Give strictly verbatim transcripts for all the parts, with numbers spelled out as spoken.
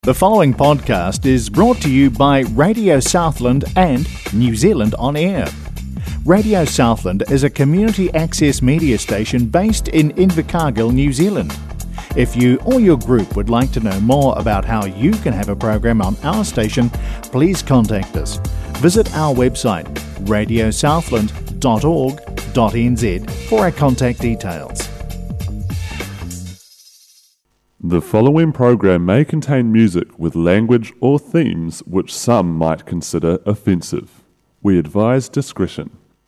The following podcast is brought to you by Radio Southland and New Zealand On Air. Radio Southland is a community access media station based in Invercargill, New Zealand. If you or your group would like to know more about how you can have a program on our station, please contact us. Visit our website, radio southland dot org dot n z, for our contact details. The following program may contain music with language or themes which some might consider offensive. We advise discretion.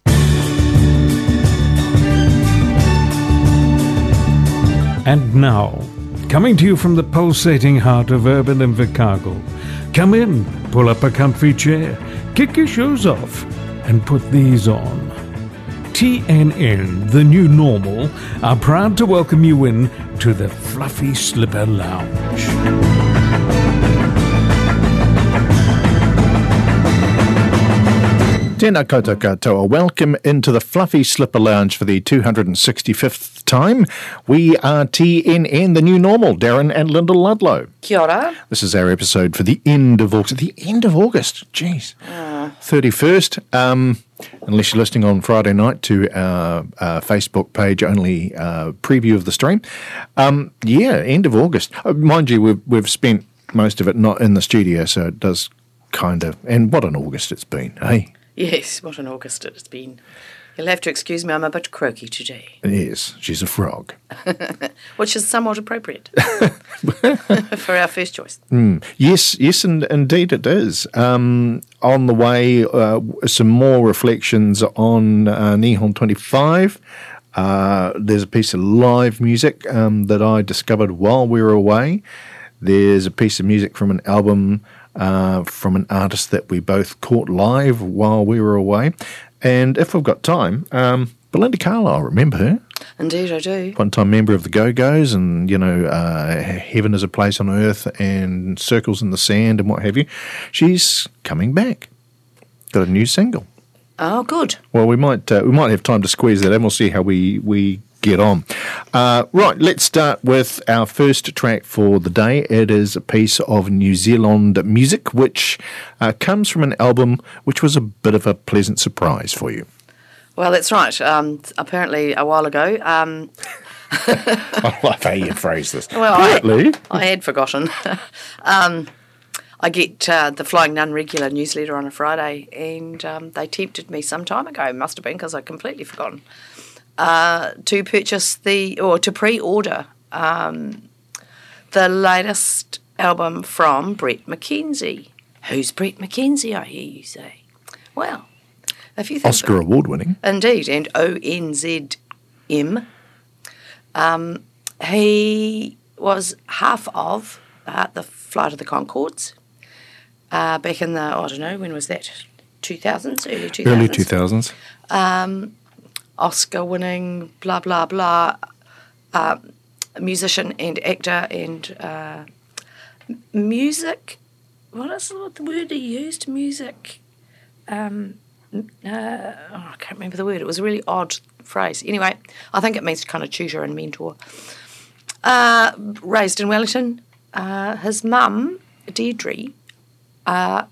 And now, coming to you from the pulsating heart of urban Invercargill, come in, pull up a comfy chair, kick your shoes off, and put these on. T N N, the new normal, are proud to welcome you in to the Fluffy Slipper Lounge. Tēnā koutou katoa. Welcome into the Fluffy Slipper Lounge for the two hundred sixty-fifth time. We are T N N, the new normal, Darren and Linda Ludlow. Kia ora. This is our episode for the end of August. The end of August, jeez. Uh. thirty-first, um, unless you're listening on Friday night to our, our Facebook page, only uh, preview of the stream. Um, yeah, end of August. Uh, mind you, we've, we've spent most of it not in the studio, so it does kind of, and what an August it's been, eh? Yes, what an August it's been. You'll have to excuse me, I'm a bit croaky today. Yes, she's a frog. Which is somewhat appropriate for our first choice. Mm. Yes, yes, and indeed it is. Um, on the way, uh, some more reflections on uh, Nihon twenty-five. Uh, there's a piece of live music um, that I discovered while we were away. There's a piece of music from an album Uh, from an artist that we both caught live while we were away. And if we've got time, um, Belinda Carlisle, remember her? Indeed, I do. One-time member of the Go-Go's and, you know, uh, Heaven is a Place on Earth and Circles in the Sand and what have you. She's coming back. Got a new single. Oh, good. Well, we might uh, we might have time to squeeze that in. We'll see how we, we get on. Uh, right, let's start with our first track for the day. It is a piece of New Zealand music, which uh, comes from an album which was a bit of a pleasant surprise for you. Well, that's right. Um, apparently, a while ago. Um, I love how you phrase this. Well, apparently. I, I had forgotten. um, I get uh, the Flying Nun regular newsletter on a Friday, and um, they tempted me some time ago, it must have been because I'd completely forgotten, uh, to purchase the, or to pre-order um, the latest album from Bret McKenzie. Who's Bret McKenzie, I hear you say? Well, if you think Oscar award-winning. Indeed, and O N Z M. Um, he was half of uh, the Flight of the Conchords. Uh, back in the, I don't know, when was that? two thousands, early two thousands? Early two thousands. Um, Oscar-winning, blah, blah, blah, uh, musician and actor and uh, music, what is what the word he used? Music, um, uh, oh, I can't remember the word. It was a really odd phrase. Anyway, I think it means kind of tutor and mentor. Uh, raised in Wellington. Uh, his mum, Deirdre, Uh,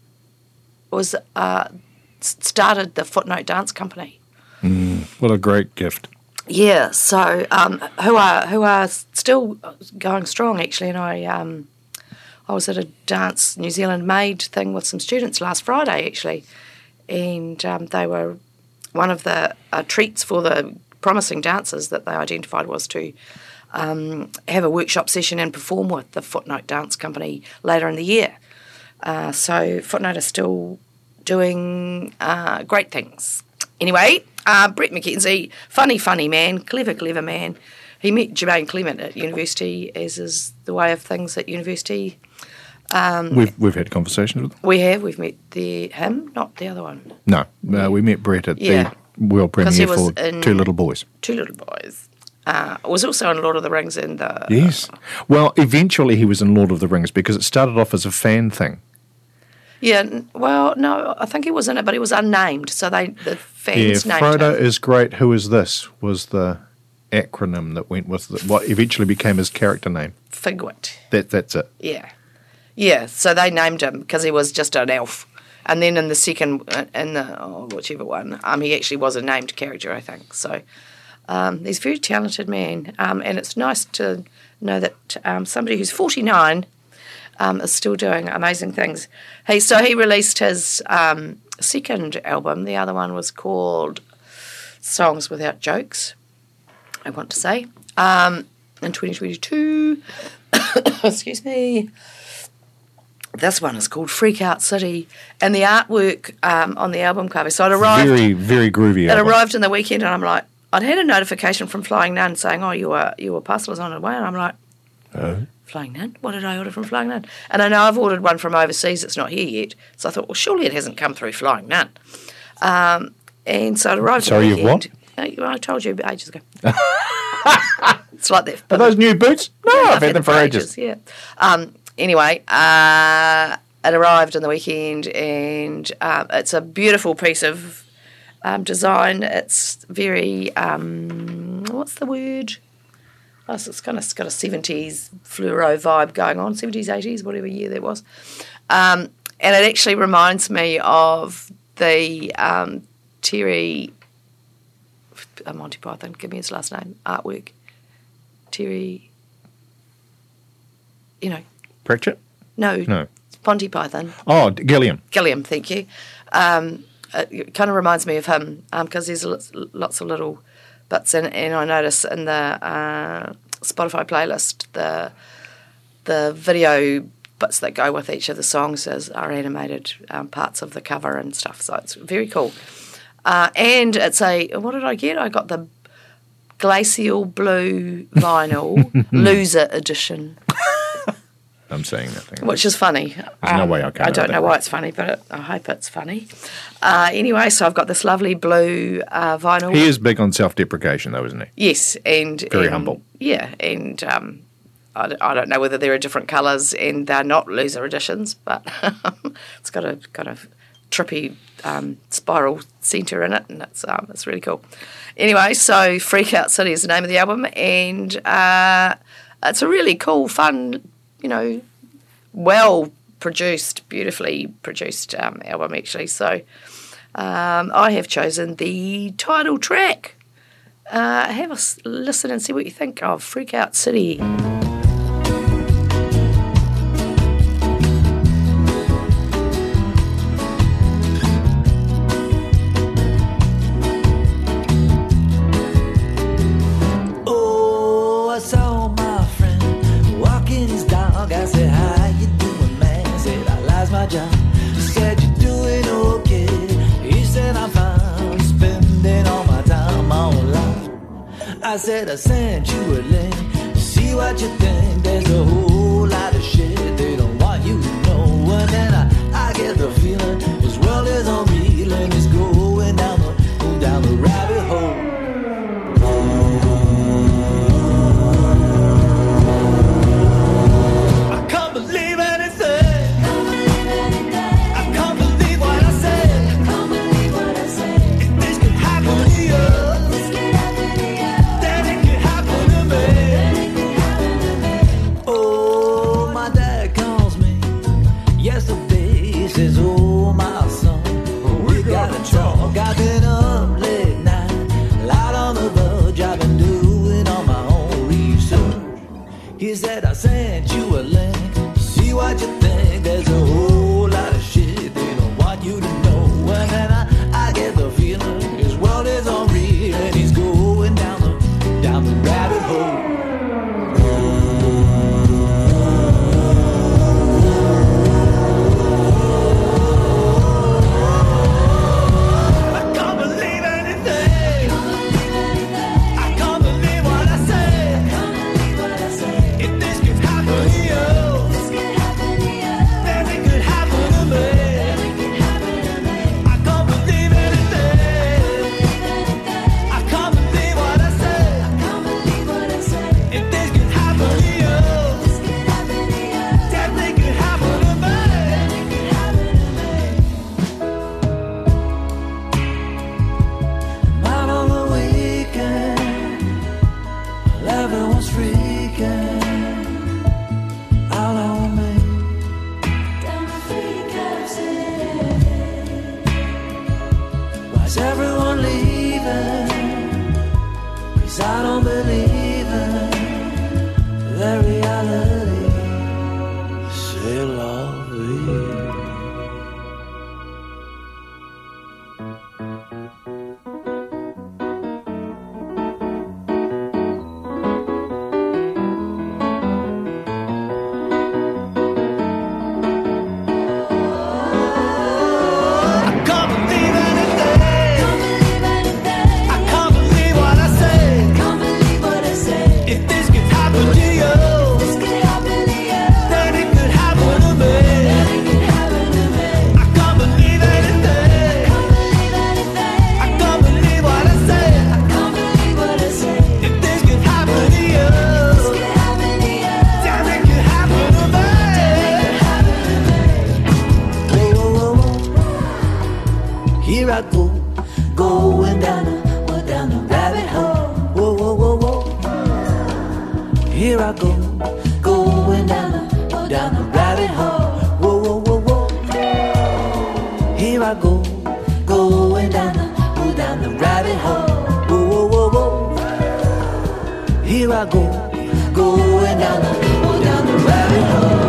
was uh, started the Footnote Dance Company. Mm, what a great gift! Yeah, so um, who are who are still going strong actually. And I um, I was at a Dance New Zealand Made thing with some students last Friday actually, and um, they were one of the uh, treats for the promising dancers that they identified was to um, have a workshop session and perform with the Footnote Dance Company later in the year. Uh, so Footnote are still doing uh, great things. Anyway, uh, Bret McKenzie, funny, funny man, clever, clever man. He met Jermaine Clement at university, as is the way of things at university. Um, we've we've had conversations with him. We have. We've met the him, not the other one. No, uh, we met Bret at yeah. the world premiere for in Two Little Boys. Two Little Boys. Uh, was also in Lord of the Rings and the... Yes. Well, eventually he was in Lord of the Rings because it started off as a fan thing. Yeah, well, no, I think he was in it, but he was unnamed, so they the fans yeah, named Frodo him. is great. Who is this? Was the acronym that went with the, what eventually became his character name. Figwit. That that's it. Yeah. Yeah, so they named him because he was just an elf. And then in the second, in the oh, whichever one, um, he actually was a named character, I think. So um, he's a very talented man. Um, and it's nice to know that um, somebody who's forty-nine um, is still doing amazing things. He So he released his um, second album. The other one was called Songs Without Jokes, I want to say, um, in twenty twenty-two. Excuse me. This one is called Freak Out City, and the artwork um, on the album cover. So it arrived. Very, very groovy. It album. arrived in the weekend, and I'm like, I'd had a notification from Flying Nun saying, "Oh, your your parcel is on its way," and I'm like, Oh. Flying Nun? What did I order from Flying Nun? And I know I've ordered one from overseas. It's not here yet, so I thought, well, surely it hasn't come through Flying Nun. Um, and so it arrived. Sorry, in the you've what? weekend. Uh, I told you ages ago. It's like that. Are those new boots? No, Yeah, I've had them for ages. Yeah. Um, anyway, uh, it arrived on the weekend, and um, it's a beautiful piece of um, design. It's very um, what's the word? Oh, so it's kind of it's got a seventies fluoro vibe going on, seventies, eighties, whatever year that was, um, and it actually reminds me of the um, Terry uh, Monty Python. Give me his last name. Artwork. Terry, you know. Pratchett? No, No. Monty Python. Oh, Gilliam. Gilliam, thank you. Um, it kind of reminds me of him because um, there's lots, lots of little bits in, and I notice in the uh, Spotify playlist the the video bits that go with each of the songs is, are animated um, parts of the cover and stuff. So it's very cool. Uh, and it's a what did I get? I got the Glacial Blue Vinyl Loser Edition. I'm saying nothing. Which is funny. There's um, no way I can I know don't that know why way. it's funny, but it, I hope it's funny. Uh, anyway, so I've got this lovely blue uh, vinyl. He is big on self-deprecation, though, isn't he? Yes, and Very and, humble. Yeah, and um, I, don't, I don't know whether there are different colours, and they're not loser editions, but it's got a kind of trippy um, spiral centre in it, and it's um, it's really cool. Anyway, so Freak Out City is the name of the album, and uh, it's a really cool, fun, you know, well produced, beautifully produced um, album actually. So um, I have chosen the title track. Uh, have a s- listen and see what you think of Freak Out City. Oh, I saw my friend walking his dog. I said, how you doing, man? He said, I lost my job. He said, you doing okay? He said, I'm fine, spending all my time online. I said, I sent you a link, see what you think. There's a whole lot of shit they don't want you to know. And then I, I get the feeling this world is unreal and it's going down the, down the rabbit hole. I can't believe anything. I can't believe what I said. If this could happen to you, then it could happen to me. Oh, my dad calls me yesterday. He says, oh, my son, we gotta talk. I've been up late night, light on the verge. I've been doing all my own research. He said, I sent you a link, see what you think. There's a whole lot of shit they don't want you to know. And then I, I get the feeling his world is unreal and he's going down the, down the rabbit hole. I can't believe anything. I can't believe what I said. If this could happen to you, then it could C'est la vie. Here I go, going down the, well, down the rabbit hole. Whoa, whoa, whoa, whoa. Here I go, going down the, well, down the rabbit hole. Whoa, whoa, whoa, whoa. Here I go, going down the, well, down the rabbit hole. Whoa, whoa, whoa, whoa. Here I go, going down the, well, down the rabbit hole.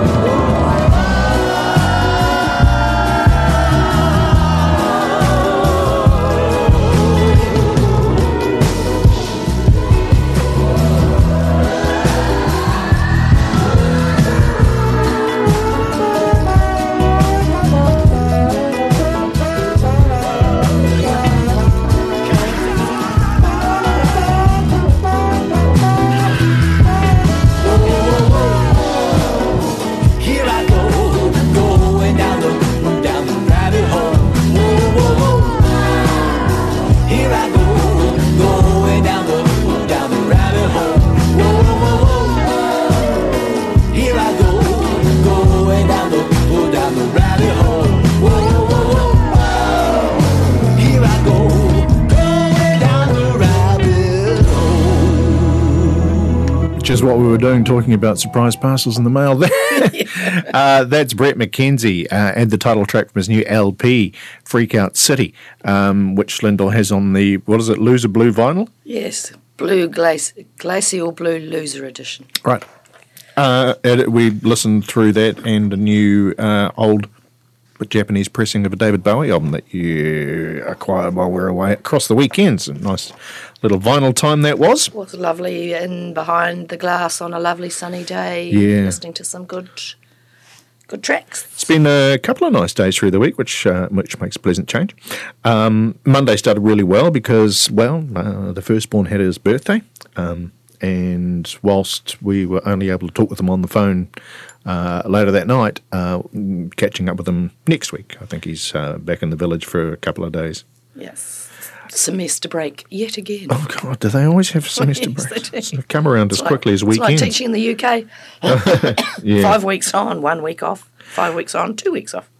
Is what we were doing, talking about surprise parcels in the mail there. uh, that's Brett McKenzie uh, and the title track from his new L P, Freak Out City, um, which Lyndall has on the, what is it, Loser Blue vinyl? Yes, blue glaci- glacial blue loser edition. Right. Uh, it, we listened through that and a new uh, old but Japanese pressing of a David Bowie album that you acquired while we were away across the weekends. A nice little vinyl time that was. It was lovely in behind the glass on a lovely sunny day, Yeah. listening to some good good tracks. It's been a couple of nice days through the week, which uh, which makes a pleasant change. Um, Monday started really well because, well, uh, the firstborn had his birthday, um, and whilst we were only able to talk with him on the phone uh, later that night, uh, catching up with him next week. I think he's uh, back in the village for a couple of days. Yes. Semester break yet again. Oh, God, do they always have semester Yes, breaks? they do. They come around as It's quickly like, as weekends. It's like teaching in the U K. Yeah. Five weeks on, one week off. Five weeks on, two weeks off.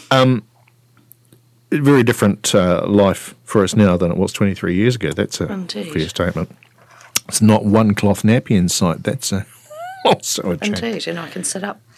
Very different uh, life for us now than it was twenty-three years ago. That's a Indeed. fair statement. It's not one cloth nappy in sight. That's a, also a change. Indeed, and I can sit up.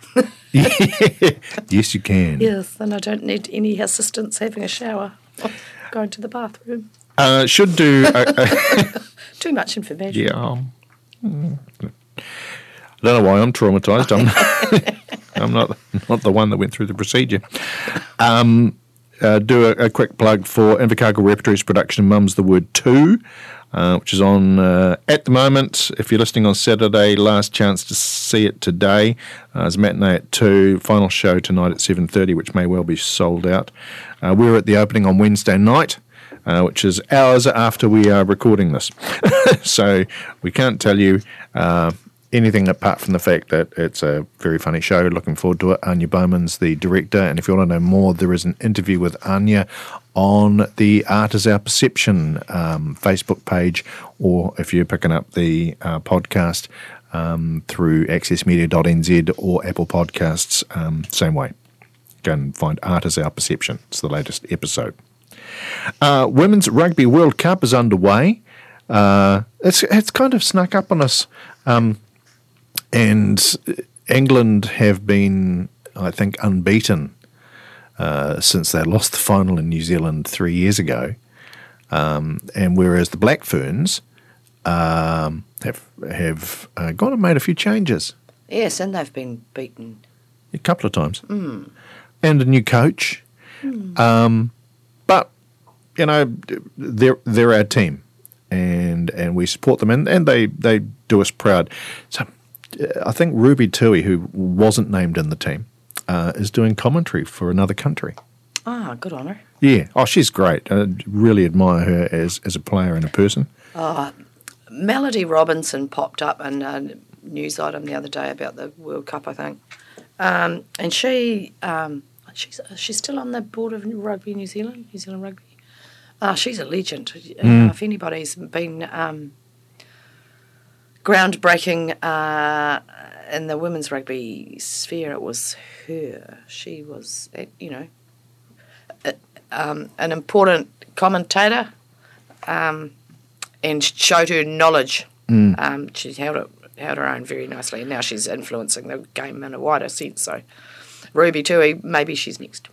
Yes, you can. Yes, and I don't need any assistance having a shower or going to the bathroom. Uh, should do. Uh, uh, Too much information. yeah. Um, mm, I don't know why I'm traumatised. I'm, I'm not not the one that went through the procedure. Um, uh, do a, a quick plug for Invercargill Repertory's production of Mum's the Word two, uh, which is on uh, at the moment. If you're listening on Saturday, last chance to see it today. Uh, there's a matinee at two, final show tonight at seven thirty, which may well be sold out. Uh, we're at the opening on Wednesday night, uh, which is hours after we are recording this. So we can't tell you uh, anything apart from the fact that it's a very funny show. Looking forward to it. Anya Bowman's the director, and if you want to know more, there is an interview with Anya on the Art is Our Perception um, Facebook page, or if you're picking up the uh, podcast um, through access media dot n z or Apple Podcasts, um, same way. Go and find Art is Our Perception. It's the latest episode. Uh, Women's Rugby World Cup is underway. Uh, it's it's kind of snuck up on us. Um, and England have been, I think, unbeaten uh, since they lost the final in New Zealand three years ago. Um, and whereas the Black Ferns um, have have uh, gone and made a few changes. Yes, and they've been beaten a couple of times, mm. and a new coach. Mm. Um, but you know, they're they're our team, and and we support them, and, and they, they do us proud. So I think Ruby Tui, who wasn't named in the team, uh, is doing commentary for another country. Ah, good on her. Yeah. Oh, she's great. I really admire her as, as a player and a person. Oh, Melody Robinson popped up in a news item the other day about the World Cup, I think. Um, and she, um, she's she's still on the board of Rugby New Zealand, New Zealand Rugby. Uh, she's a legend. Mm. Uh, if anybody's been um, groundbreaking uh, in the women's rugby sphere, it was her. She was, you know, Um, an important commentator, um, and showed her knowledge. Mm. Um, she held it, held her own very nicely, and now she's influencing the game in a wider sense. So, Ruby Tui, maybe she's next.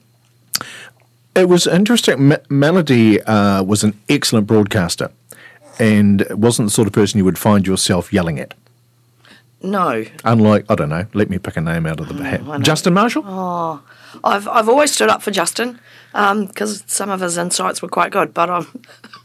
It was interesting. M- Melody uh, was an excellent broadcaster, and wasn't the sort of person you would find yourself yelling at. No. Unlike, I don't know, let me pick a name out of the hat. Oh, Justin Marshall? Oh, I've I've always stood up for Justin because um, some of his insights were quite good, but I'm,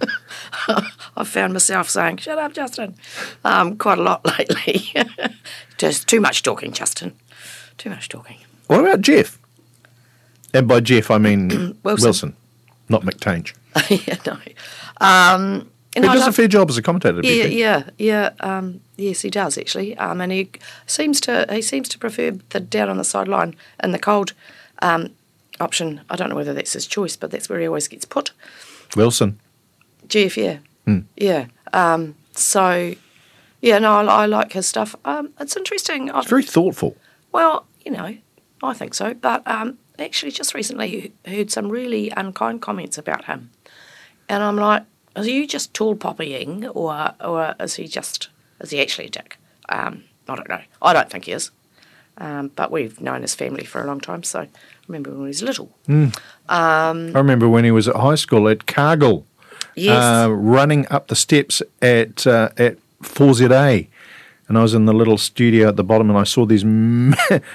I've found myself saying, shut up, Justin, um, quite a lot lately. Just too much talking, Justin. Too much talking. What about Jeff? And by Jeff, I mean Wilson. Wilson, not McTange. yeah, no. Um, he does love, a fair job as a commentator. Yeah, yeah, yeah. Um, yes, he does actually, um, and he seems to he seems to prefer the down on the sideline in the cold um, option. I don't know whether that's his choice, but that's where he always gets put. Wilson, Jeff, yeah, hmm. yeah. Um, so, yeah, no, I, I like his stuff. Um, it's interesting. It's very thoughtful. Well, you know, I think so, but um, actually, just recently heard some really unkind comments about him, and I'm like, are you just tall poppying, or or is he just is he actually a dick? Um, I don't know. I don't think he is. Um, but we've known his family for a long time, so I remember when he was little. Mm. Um, I remember when he was at high school at Cargill, yes. uh, running up the steps at uh, at four Z A, and I was in the little studio at the bottom, and I saw these ma-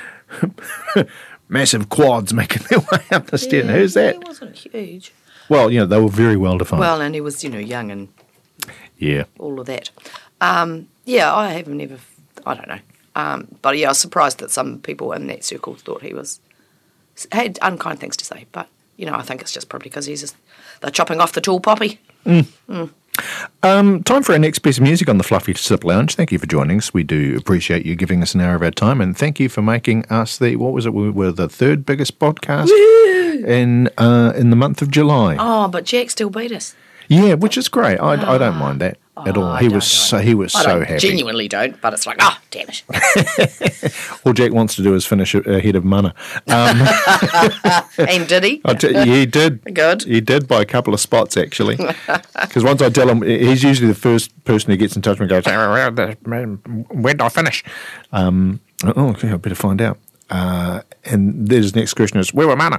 massive quads making their way up the stairs. Yeah, Who's that? He wasn't huge. Well, you know, they were very well defined. Well, and he was, you know, young and yeah, all of that. Um, yeah, I have never, I don't know. Um, but yeah, I was surprised that some people in that circle thought he was, had unkind things to say. But, you know, I think it's just probably because he's just, they're chopping off the tall poppy. Mm. Mm. Um, time for our next piece of music on the Fluffy Sip Lounge. Thank you for joining us. We do appreciate you giving us an hour of our time, and thank you for making us the, what was it, we were the third biggest podcast in uh, in the month of July. Oh, but Jack still beat us. Yeah, which is great. I, I don't mind that oh, at all. I He don't, was so, he was I so don't, happy. Genuinely don't, but it's like, oh, damn it. All Jack wants to do is finish ahead of Mana. Um, and did he? I t- he did. Good. He did by a couple of spots, actually. Because once I tell him, he's usually the first person who gets in touch with me and goes, when did I finish? Um, oh, okay, I better find out. Uh, and his next question is, where were Mana?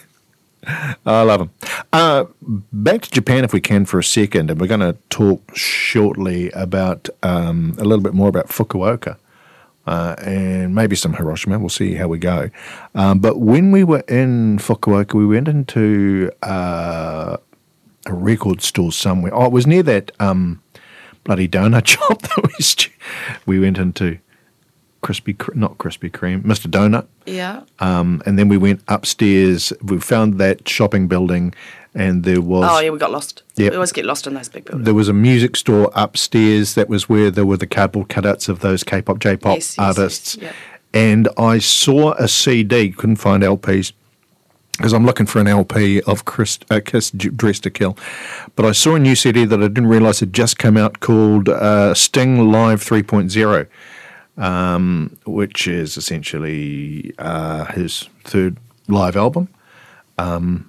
I love him. Uh, back to Japan, if we can, for a second, and we're going to talk shortly about um, a little bit more about Fukuoka uh, and maybe some Hiroshima. We'll see how we go. Um, but when we were in Fukuoka, we went into uh, a record store somewhere. Oh, it was near that um, bloody donut shop that we we went into. Krispy, not Krispy Kreme, Mister Donut. Yeah. Um, and then we went upstairs. We found that shopping building, and there was. Oh yeah, we got lost. Yep. We always get lost in those big buildings. There was a music store upstairs. That was where there were the cardboard cutouts of those K-pop, J-pop yes, yes, artists. Yes, yep. And I saw a C D. Couldn't find L Ps because I'm looking for an L P of Chris, uh, Kiss Dressed to Kill. But I saw a new C D that I didn't realise had just come out called uh, Sting Live three point oh. Um, which is essentially uh, his third live album. Um,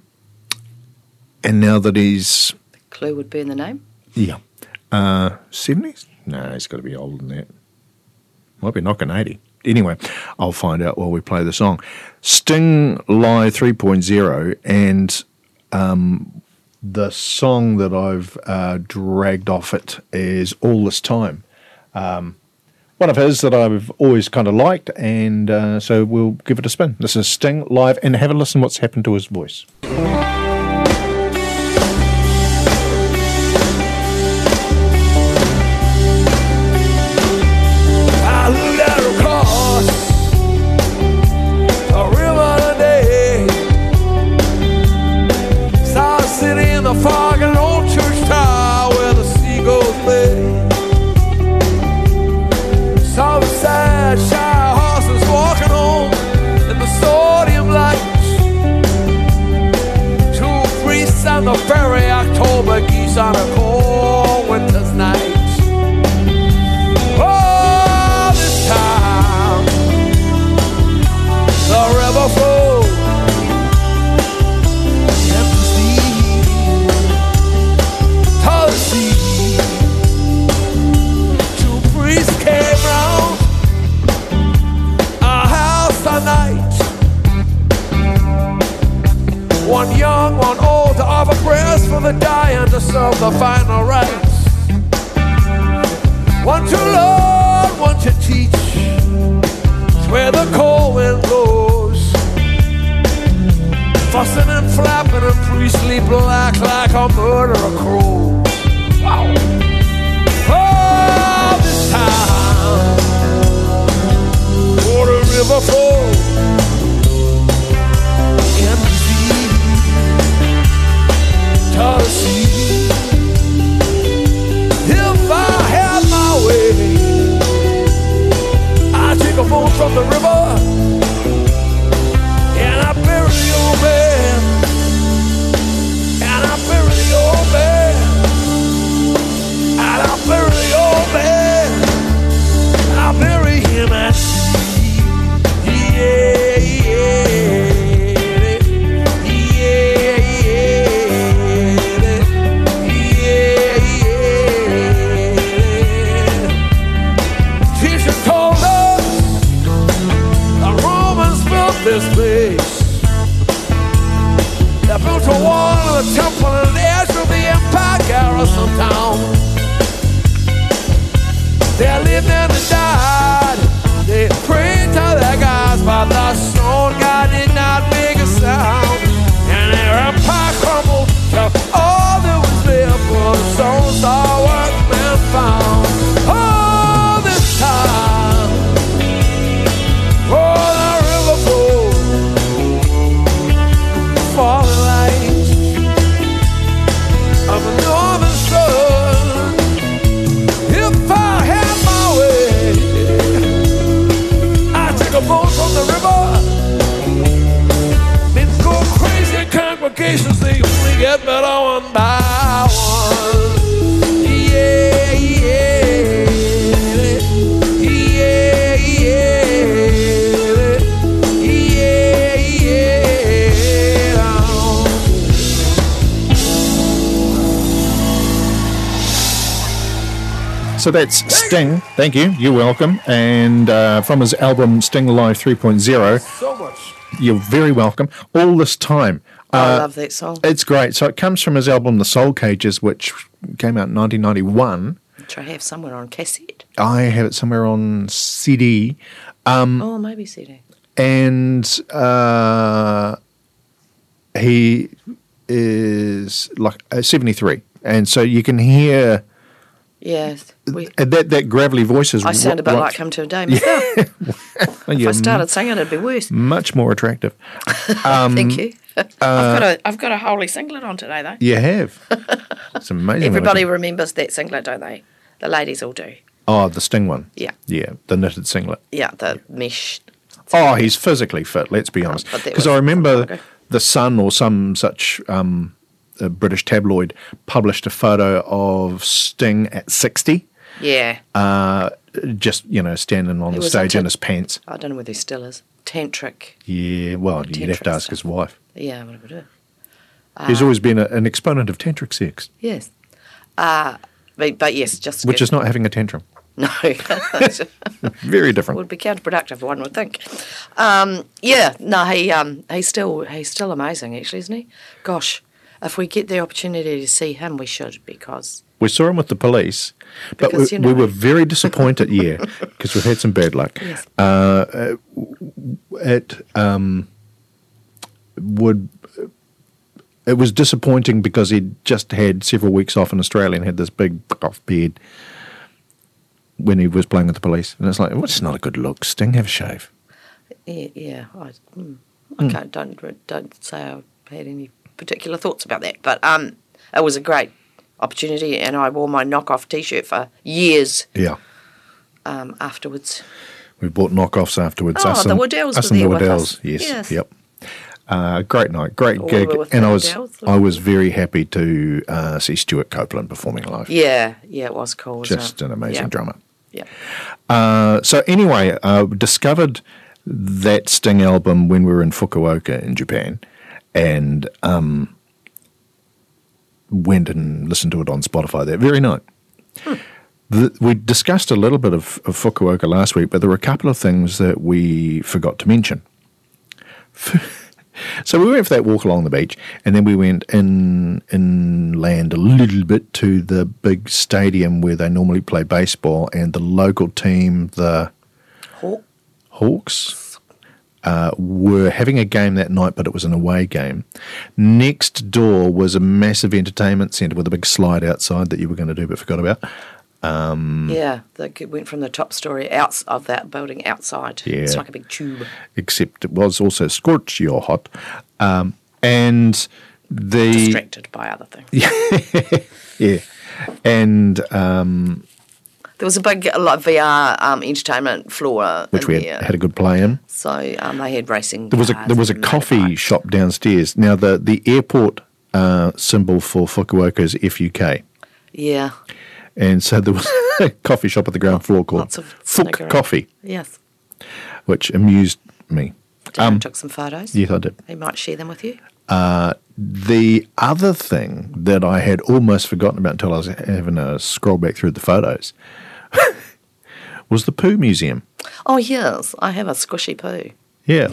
and now that he's... The clue would be in the name? Yeah. Uh, seventies? No, he's got to be older than that. Might be knocking eighty. Anyway, I'll find out while we play the song. Sting Live three point oh, and um, the song that I've uh, dragged off it is All This Time. Um one of his that I've always kind of liked, and uh, so we'll give it a spin. This is Sting live, and have a listen what's happened to his voice. The fog and old church tower where the seagulls play. Saw the sad, shy horses walking home in the sodium lights. Two priests and the fairy October geese on a cold winter's night. Oh, this time the river flows. Two priests came round our house that night. One young, one old, to offer prayers for the dying, to serve the final rites. One to learn, one to teach, where the cold wind blows. Fussing and flapping and priestly black like a murderer crow. Wow. Oh, this time, oh, the river flows in the sea, to the sea. If I had my way, I'd take a boat from the river and I bury the old man, and I bury the old man. And I'll bury the old man, I'll bury him at sea. Yeah, yeah, yeah, yeah, yeah. Jesus told us the Romans built this place. They built a wall and a temple and the edge of the empire garrison town. They lived and they died. They prayed to their gods, but the stone god did not make a sound. And their empire crumbled till all that was left was stones our workmen found. Oh, this time, oh, the river flows, falling light of a northern sun. If I had my way, I'd take a boat from the river, then go crazy in congregations. They only get better one by one. Yeah, yeah, yeah, yeah, yeah, yeah. So that's Sting. Thank you. You're welcome. And uh, from his album Sting Live three point oh. So much. You're very welcome. All This Time. Oh, I Uh, love that song. It's great. So it comes from his album The Soul Cages, which came out in nineteen ninety-one. Which I have somewhere on cassette. I have it somewhere on C D. Um, Oh, maybe C D. and uh, he is like uh, seventy-three. And so you can hear Yes. We, uh, that, that gravelly voice is I sound a bit right- like him today myself. If Yeah, I started singing, it'd be worse. much more attractive. Um, Thank you. uh, I've got a I've got a holy singlet on today though. You have. It's amazing. Everybody what you- remembers that singlet, don't they? The ladies all do. Oh, the Sting one. Yeah. Yeah, the knitted singlet. Yeah, the mesh. Oh, he's physically fit, let's be honest. but that Because was I some time remember ago. The Sun or some such um, a British tabloid published a photo of Sting at sixty, Yeah. uh, just, you know, standing on He the was stage into- in his pants. I don't know whether he still is. Tantric. Yeah, well, you'd have to tantric ask stuff. his wife. Yeah, what would I do? He's always been a, an exponent of tantric sex, Yes. Uh, but, but yes, just to which give- is not having a tantrum. No. Very different. would be counterproductive, one would think. Um, yeah, no, he um, he's still he's still amazing, actually, isn't he? Gosh, if we get the opportunity to see him, we should, because We saw him with the police, but Because, we, you know. we were very disappointed, yeah, because we've had some bad luck. Yes. Uh, it um, would. It was disappointing because he'd just had several weeks off in Australia and had this big off beard when he was playing with the police, and it's like, well, it's not a good look. Sting, have a shave. Yeah, yeah. I, mm, I can't, don't don't say I had any particular thoughts about that, but um, it was a great opportunity, and I wore my knockoff T-shirt for years Yeah. um, afterwards. We bought knockoffs afterwards. Oh, us the and, Waddells us were and the there with Waddells, us. yes, Yes. yep. Uh, great night, great We gig, were with and the I was Waddells. I was very happy to uh, see Stuart Copeland performing live. Yeah, yeah, it was cool. as Just well. an amazing yeah. drummer. Yeah. Uh, so anyway, I uh, discovered that Sting album when we were in Fukuoka in Japan, and um, went and listened to it on Spotify that very night. Hmm. The, we discussed a little bit of, of Fukuoka last week, but there were a couple of things that we forgot to mention. So we went for that walk along the beach, and then we went in inland a little bit to the big stadium where they normally play baseball, and the local team, the Hawk. Hawks, uh, were having a game that night, but it was an away game. Next door was a massive entertainment centre with a big slide outside that you were going to do but forgot about. Yeah, they g- went from the top story out of that building outside. Yeah. It's like a big tube. Except it was also scorchy or hot. Um, and the... Distracted by other things. Yeah. And um, There was a big like, V R um, entertainment floor which in we there. had, had a good play in. So um, they had racing There was a cars there was a and coffee motorbikes. shop downstairs. Now the the airport uh, symbol for Fukuoka is F U K, Yeah, and so there was a coffee shop at the ground floor called lots of Fuk sniggering. Coffee, Yes. which amused me. Darren took some photos. Yes, I did. He might share them with you. The other thing that I had almost forgotten about until I was having a scroll back through the photos was the Pooh Museum. Oh, yes, I have a squishy poo. Yeah.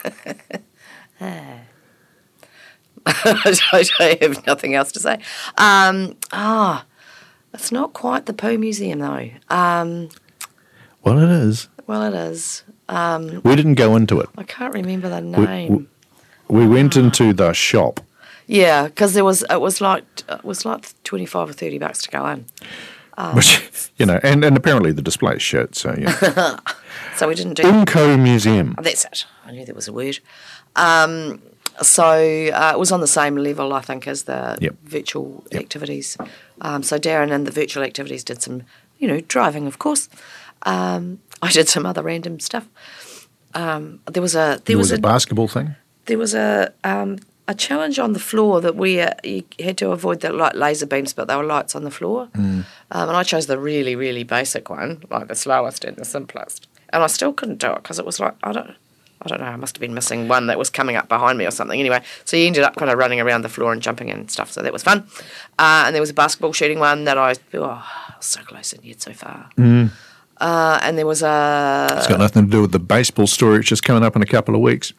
I have nothing else to say. Um, ah, it's not quite the Pooh Museum, though. Um, Well, it is. well, it is. Um, We didn't go into it. I can't remember the We- name. We went into the shop. Yeah, because there was it was like it was like twenty five or thirty bucks to go in. Which, you know, and, and apparently the display is shit, so, yeah. So we didn't do Unco Museum. That's it. I knew there was a word. Um, so uh, it was on the same level, I think, as the Yep. virtual activities. Um, so Darren and the virtual activities did some, you know, driving, of course. Um, I did some other random stuff. Um, there was a there, There was was, a basketball thing. there was a um, a challenge on the floor that we uh, you had to avoid the like laser beams, but they were lights on the floor. Mm. Um, and I chose the really really basic one, like the slowest and the simplest. And I still couldn't do it because it was like I don't. I don't know, I must have been missing one that was coming up behind me or something. Anyway, so you ended up kind of running around the floor and jumping and stuff, so that was fun. Uh, and there was a basketball shooting one that I, oh, I was so close and yet so far. Mm. Uh, and there was a... It's got nothing to do with the baseball story. It's just coming up in a couple of weeks.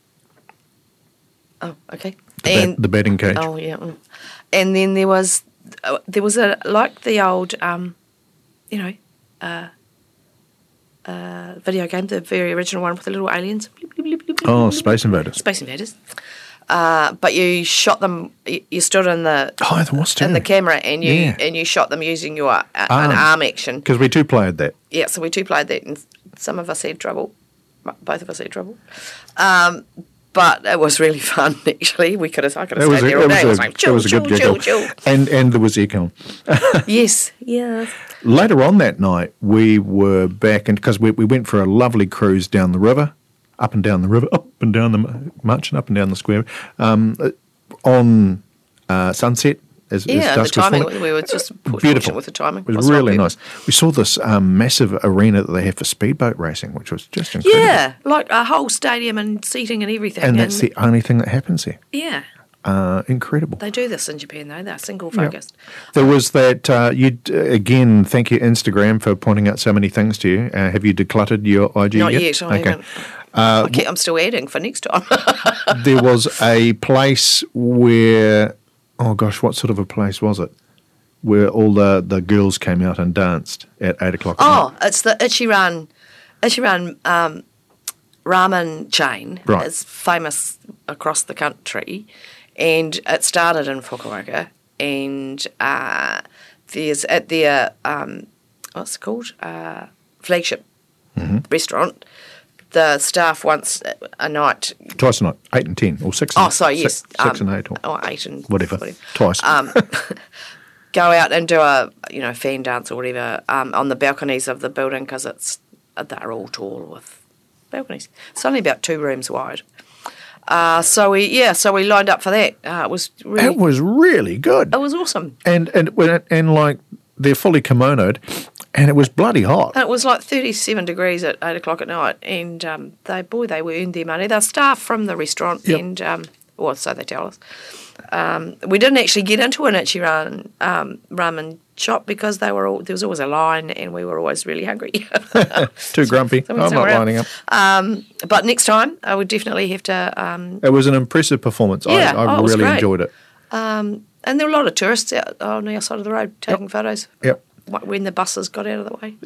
Oh, okay. The, and, bat, the batting cage. Oh, yeah. mm. And then there was, uh, there was a, like the old, um, you know, uh, uh, video game, the very original one with the little aliens. Oh, Space Invaders. Space Invaders. Uh, but you shot them. You, you stood in the Oh, there was too. in the camera, and you Yeah. and you shot them using your uh, an Arm. arm action. Because we two played that. Yeah, so we two played that, and some of us had trouble. Both of us had trouble. Um, but it was really fun. Actually, we could have. I could have That was stayed a, there all it day. It was was a, like it chill, was a chill, good chill, giggle. chill. And, and there was aircon. Yes, yes. Later on that night, we were back, and because we, we went for a lovely cruise down the river, up and down the river, up and down the march, and up and down the square, um, on uh, sunset. As, Yeah, as the dusk was timing. falling. We were just fortunate Beautiful with the timing. It was Lots of really people. nice. We saw this um, massive arena that they have for speedboat racing, which was just incredible. Yeah, like a whole stadium and seating and everything. And that's the only thing that happens there. yeah. Uh, incredible. They do this in Japan though. They're single focused. There was that, uh, you again, thank you, Instagram, for pointing out so many things to you. Uh, have you decluttered your I G Not yet? yet. I haven't. Uh, I keep, I'm still adding for next time. there was a place where, oh gosh, what sort of a place was it? where all the, the girls came out and danced at eight o'clock at Oh, night. it's the Ichiran, Ichiran um, ramen chain. Right. It's famous across the country, and it started in Fukuoka. And uh, there's at their um, what's it called uh, flagship Mm-hmm. restaurant. The staff once a night. Twice a night, eight and ten, or six. Oh, and, sorry, yes, six, six um, and eight, or or eight and whatever. Twice. Um, go out and do a you know fan dance or whatever um, on the balconies of the building because it's they're all tall with balconies. It's only about two rooms wide. Uh, so we yeah, so we lined up for that. Uh, it was really, it was really good, it was awesome. and and when- and like they're fully kimonoed, and it was bloody hot. And it was like thirty-seven degrees at eight o'clock at night, and um, they boy they earned their money. They're staff from the restaurant, Yep. and um, well, so they tell us. Um, we didn't actually get into an Ichiran um, ramen shop because they were all, there was always a line, and we were always really hungry. Too grumpy. So we I'm sat not around. lining up. Um, but next time, I would definitely have to. Um, It was an impressive performance. Yeah, I, I oh, it was really great. enjoyed it. um, and there were a lot of tourists out on the other side of the road taking photos. Yep. wh- When the buses got out of the way.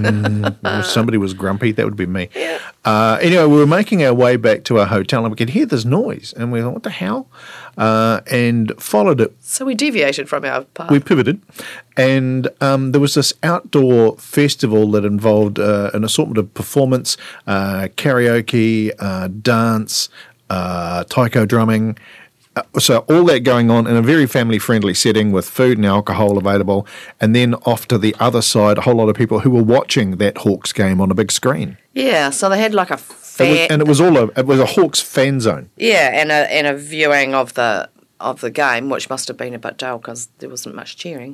If somebody was grumpy, that would be me. Uh, anyway, we were making our way back to our hotel, and we could hear this noise, and we thought, "What the hell?" Uh, and followed it. So we deviated from our path. We pivoted, and um, there was this outdoor festival that involved uh, an assortment of performance, uh, karaoke, uh, dance, uh, taiko drumming. Uh, so all that going on in a very family-friendly setting with food and alcohol available, and then off to the other side, a whole lot of people who were watching that Hawks game on a big screen. Yeah, so they had like a It was, fan, and it was all a it was a Hawks fan zone. yeah, and a and a viewing of the of the game, which must have been a bit dull because there wasn't much cheering.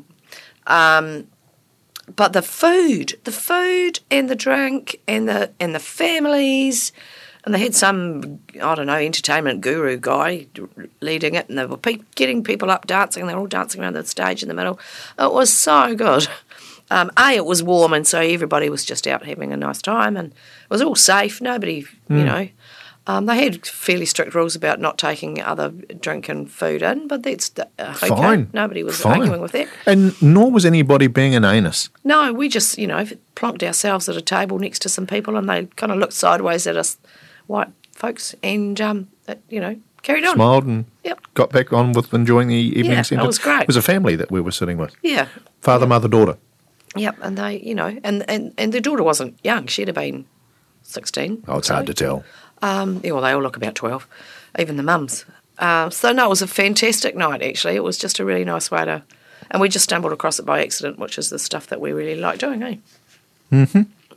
Um, but the food, the food and the drink and the and the families, and they had some I don't know entertainment guru guy leading it, and they were pe- getting people up dancing. They were all dancing around the stage in the middle. It was so good. Um, a, it was warm, and so everybody was just out having a nice time, and it was all safe. Nobody, you know, um, they had fairly strict rules about not taking other drink and food in, but that's uh, okay. Fine. Nobody was Fine. arguing with that. And nor was anybody being an anus. No, we just, you know, plonked ourselves at a table next to some people, and they kind of looked sideways at us, white folks, and um, it, you know, carried on. Smiled and Yep. got back on with enjoying the evening Yeah, centre. it was great. It was a family that we were sitting with. Yeah. Father, mother, daughter. Yep, and they, you know, and, and, and their daughter wasn't young. She'd have been sixteen. Oh, it's so. hard to tell. Um, yeah, well, they all look about twelve, even the mums. Uh, so, no, it was a fantastic night, actually. It was just a really nice way to... And we just stumbled across it by accident, which is the stuff that we really like doing, eh?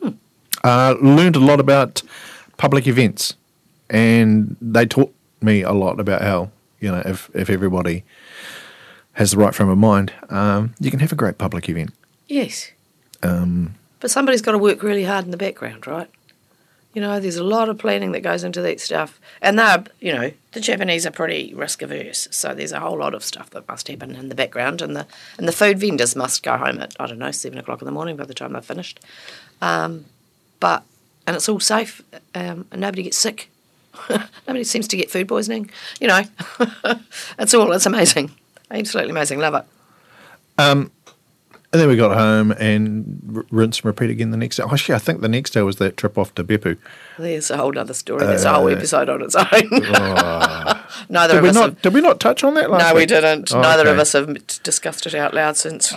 Uh, learned a lot about public events, and they taught me a lot about how, you know, if, if everybody has the right frame of mind, um, you can have a great public event. Yes. Um, But somebody's got to work really hard in the background, right? You know, there's a lot of planning that goes into that stuff. And they're, you know, the Japanese are pretty risk averse, so there's a whole lot of stuff that must happen in the background, and the and the food vendors must go home at, I don't know, seven o'clock in the morning by the time they're finished. Um, but, and it's all safe, um, and nobody gets sick. Nobody seems to get food poisoning, you know. It's all, it's amazing. Absolutely amazing, love it. and then we got home and r- rinse and repeat again the next day. Actually, I think the next day was that trip off to Beppu. There's a whole other story. There's a whole episode on its own. Neither Did of we us not? have, Did we not touch on that last no, we week? didn't. Oh, Neither of okay. us have m- discussed it out loud since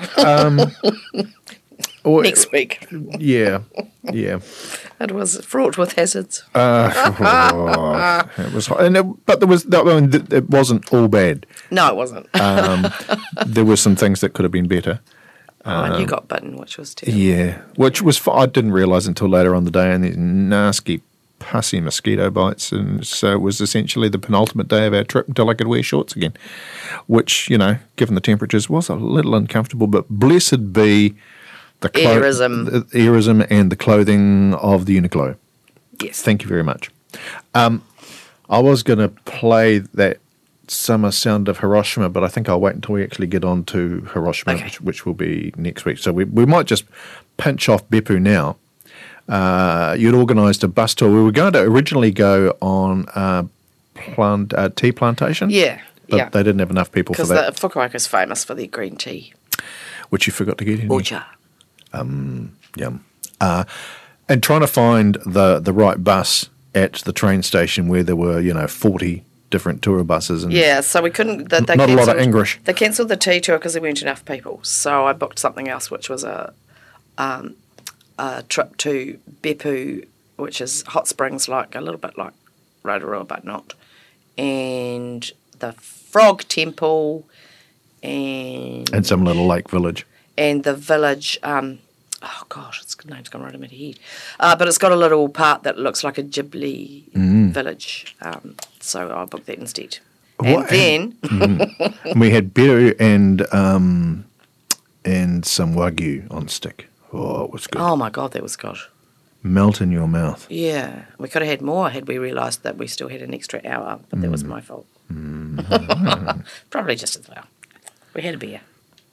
Or- next week. Yeah, yeah. It was fraught with hazards. Uh, it was, hot. and it, but there was. I mean, th- it wasn't all bad. No, it wasn't. Um, there were some things that could have been better. oh, and you got bitten, which was terrible. Yeah, which was fi- I didn't realise until later on the day, and these nasty, pussy mosquito bites, and so it was essentially the penultimate day of our trip until I could wear shorts again, which, you know, given the temperatures, was a little uncomfortable. But blessed be the clo- Airism. the airism and the clothing of the Uniqlo. Yes. Thank you very much. Um, I was going to play that summer sound of Hiroshima, but I think I'll wait until we actually get on to Hiroshima, Okay. which, which will be next week. So we, we might just pinch off Beppu now. Uh, you'd organised a bus tour. We were going to originally go on a plant, uh, tea plantation. Yeah, But yeah. they didn't have enough people for Because that. Fukuoka is famous for their green tea. which you forgot to get in. Orchard. Yum. Uh, and trying to find the, the right bus at the train station where there were, you know, forty different tour buses. And Yeah, so we couldn't. They, they not a lot of cancelled- English. They cancelled the tea tour because there weren't enough people. So I booked something else, which was a, um, a trip to Beppu, which is hot springs, like a little bit like Rotorua, but not, and the Frog Temple, and And some little lake village. and the village. Um, oh gosh, its name's gone right in my head. Uh, but it's got a little part that looks like a Ghibli village. Um, so I booked that instead. And What- then And we had beru and um, and some wagyu on stick. Oh, it was good. oh my god, that was good. Melt in your mouth. Yeah, we could have had more had we realised that we still had an extra hour, but that was my fault. Probably just as well. We had a beer.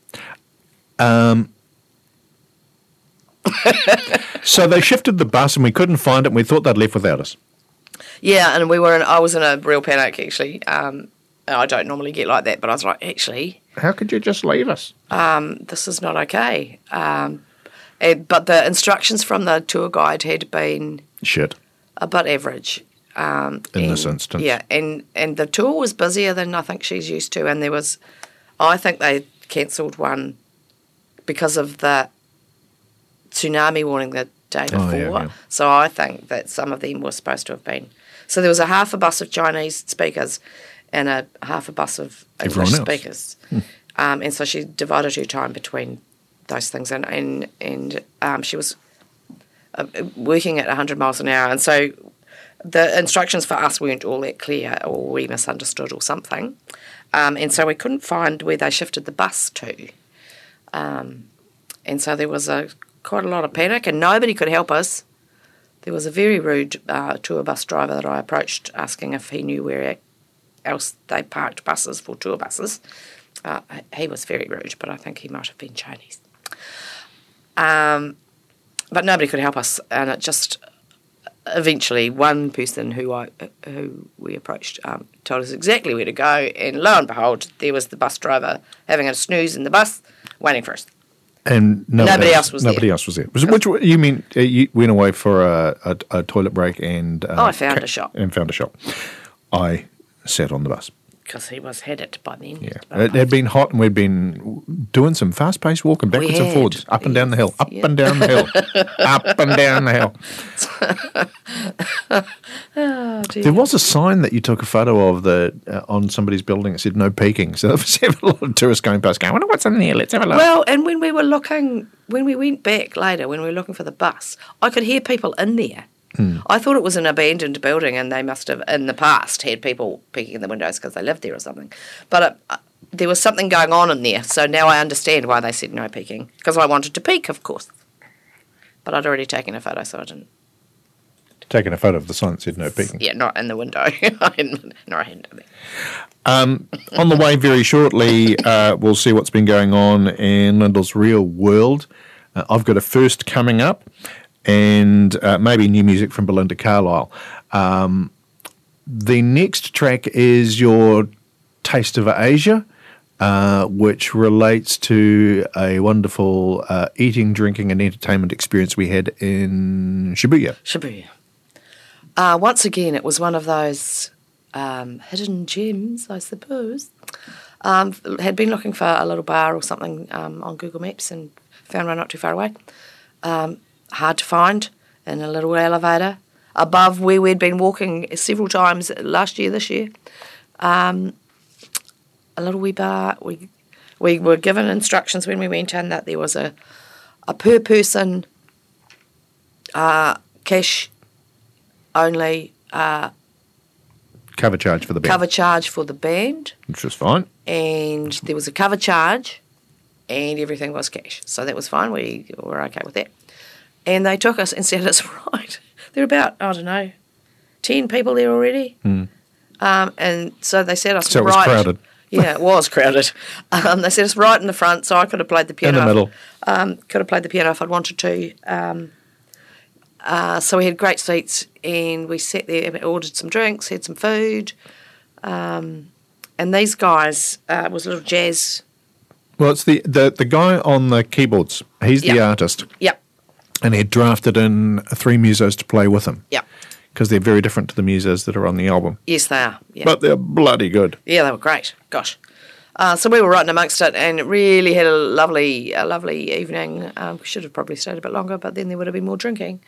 So they shifted the bus and we couldn't find it and we thought they'd left without us. Yeah, and we were in, I was in a real panic actually. Um, I don't normally get like that, but I was like, actually, How could you just leave us? um, this is not okay. Um, and, but the instructions from the tour guide had been Shit. a bit average. Um, In and- this instance. Yeah, and, and the tour was busier than I think she's used to, and there was, I think they cancelled one because of the tsunami warning the day before. Oh, yeah, yeah. So I think that some of them were supposed to have been. So there was a half a bus of Chinese speakers and a half a bus of English Everyone else. speakers. Um, and so she divided her time between those things, and, and, and um, she was uh, working at one hundred miles an hour. And so the instructions for us weren't all that clear, or we misunderstood or something. Um, and so we couldn't find where they shifted the bus to. Um, and so there was a quite a lot of panic, and nobody could help us. There was a very rude uh, tour bus driver that I approached asking if he knew where else they parked buses for tour buses. Uh, he was very rude, but I think he might have been Chinese. Um, but nobody could help us, and it just eventually one person who I who we approached um, told us exactly where to go, and lo and behold, there was the bus driver having a snooze in the bus, waiting for us. And nobody, Nobody else was nobody there. else was there. Was, which you mean uh, you went away for a, a, a toilet break and uh, Oh, I found a shop. and found a shop. I sat on the bus. Because he was had it by then. Yeah, it had been hot and we'd been doing some fast-paced walking backwards and had, forwards, up and down the hill, up yes, and down the hill, up and down the hill. Oh, dear. There was a sign that you took a photo of the uh, on somebody's building that said "No peeking." So there was a lot of tourists going past, going, "I wonder what's in there. Let's have a look." Well, and when we were looking, when we went back later, when we were looking for the bus, I could hear people in there. I thought it was an abandoned building, and they must have, in the past, had people peeking in the windows because they lived there or something. But it, uh, there was something going on in there, so now I understand why they said no peeking, because I wanted to peek, of course. But I'd already taken a photo, so I didn't. Taking a photo of the sign that said "No peeking." Yeah, not in the window. I hadn't, no, I hadn't done that. On the way, very shortly, uh, we'll see what's been going on in Lyndall's real world. Uh, I've got a first coming up, and uh, maybe new music from Belinda Carlisle. Um, the next track is your Taste of Asia, uh, which relates to a wonderful uh, eating, drinking, and entertainment experience we had in Shibuya. Shibuya. Uh, once again, it was one of those um, hidden gems, I suppose. Um, had been looking for a little bar or something um, on Google Maps and found one not too far away. Um, hard to find, in a little elevator above where we'd been walking several times last year, this year. Um, a little wee bar. We we were given instructions when we went in that there was a a per person uh, cash only uh, Cover charge for the band, cover charge for the band, which was fine. and there was a cover charge, and everything was cash. So that was fine. We were okay with that. And they took us and set us right. There were about, I don't know, ten people there already. Um, and so they set us So it right. was crowded. Yeah, it was crowded. Um, they set us right in the front, so I could have played the piano. In the middle. Um, could have played the piano if I'd wanted to. Um, uh, so we had great seats, and we sat there and ordered some drinks, had some food. Um, and these guys, uh, it was a little jazz Well, it's the, the, the guy on the keyboards. He's the Yep. artist. Yep. And he drafted in three musos to play with him. Yep. Because they're very different to the musos that are on the album. Yes, they are. Yeah. But they're bloody good. Yeah, they were great. Gosh. Uh, so we were right in amongst it, and really had a lovely, a lovely evening. Um, should have probably stayed a bit longer, but then there would have been more drinking.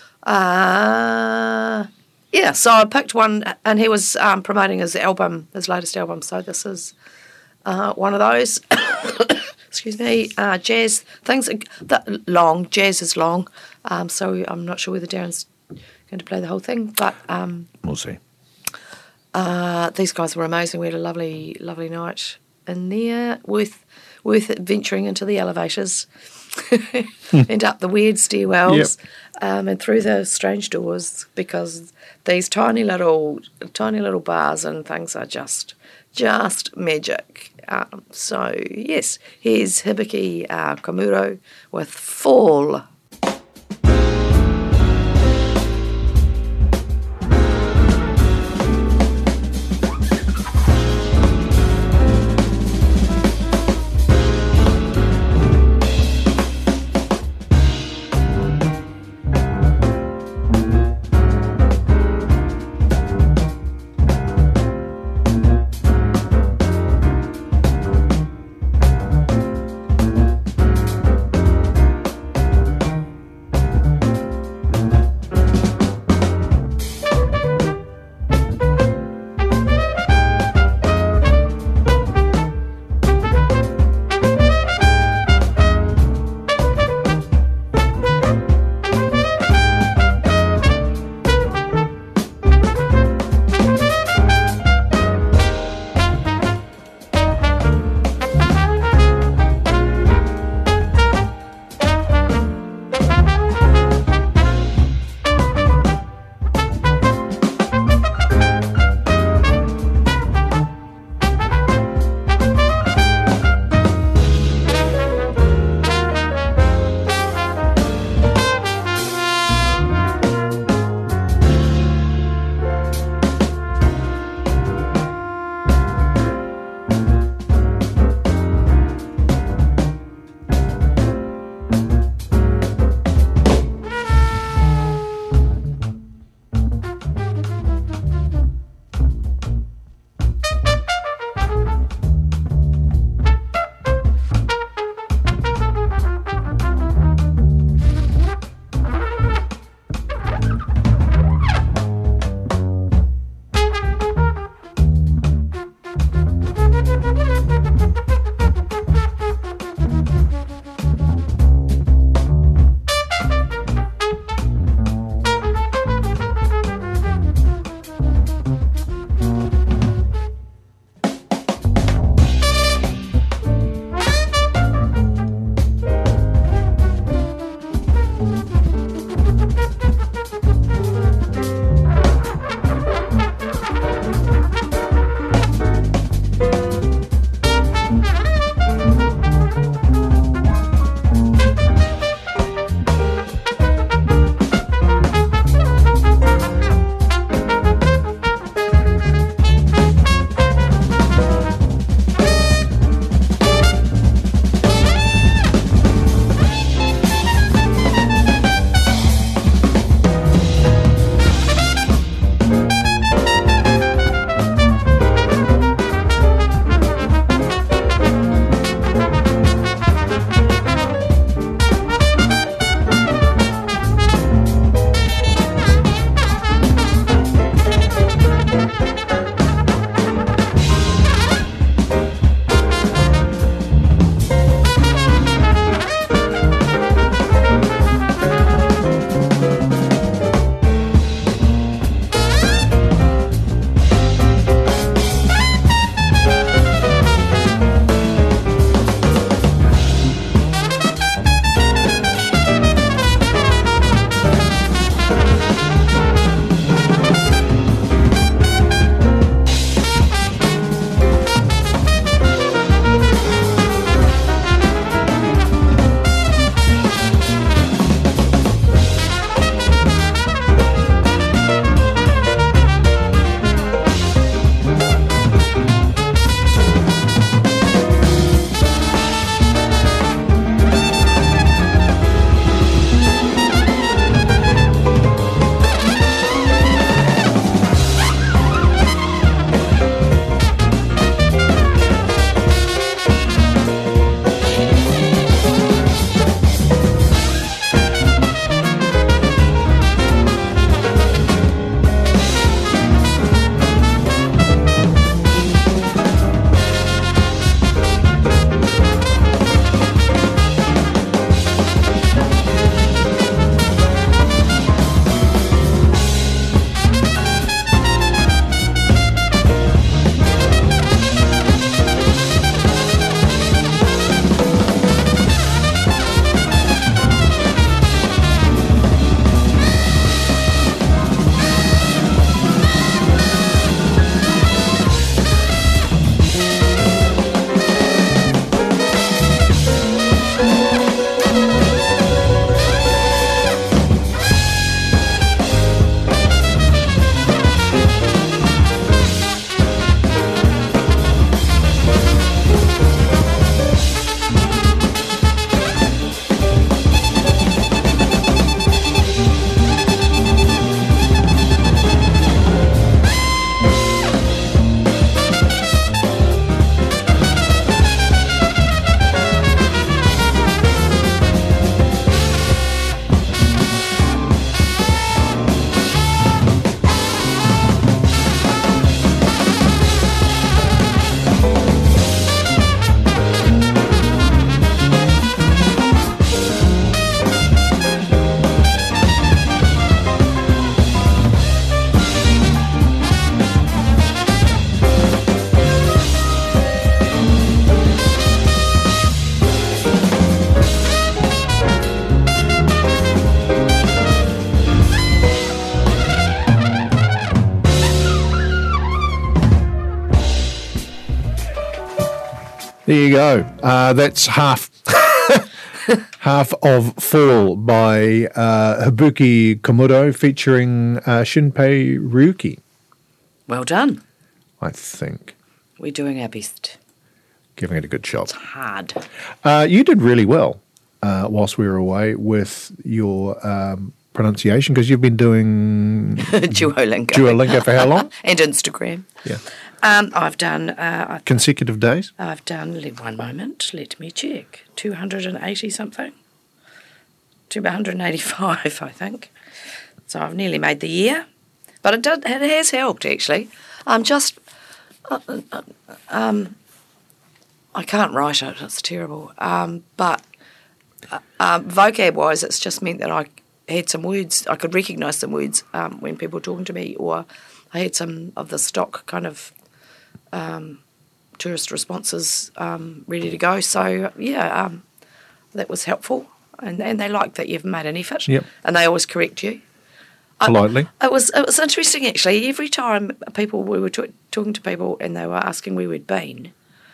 Uh, yeah, so I picked one, and he was um, promoting his album, his latest album. So this is uh, one of those. Excuse me, uh, jazz things. That long jazz is long, um, so I'm not sure whether Darren's going to play the whole thing, but. Um, We'll see. Uh, these guys were amazing. We had a lovely, lovely night in there. Worth, worth it venturing into the elevators and up the weird stairwells, um, and through the strange doors, because these tiny little, tiny little bars and things are just, just magic. Um, so yes, here's Hibiki uh, Komuro with Fall. There you go. Uh, that's half half of Fall by uh, Habuki Komodo featuring uh, Shinpei Ryuki, Well done. I think. We're doing our best. Giving it a good shot. Hard. Uh, you did really well uh, whilst we were away with your um, pronunciation, because you've been doing Duolingo. Duolingo for how long? And Instagram. Yeah. Um, I've done. Uh, Consecutive days? I've done. le- One moment. Let me check. Two hundred and eighty something. Two hundred and eighty-five, I think. So I've nearly made the year, but it does. It has helped actually. I'm just. Uh, uh, um, I can't write it. It's terrible. Um, but uh, um, vocab-wise, it's just meant that I had some words. I could recognise some words um, when people were talking to me, or I had some of the stock kind of um, tourist responses um, ready to go. So yeah, um, that was helpful, and and they like that you've made an effort. Yep. And they always correct you. I- Politely. it was it was interesting actually. Every time people we were t- talking to people and they were asking where we'd been,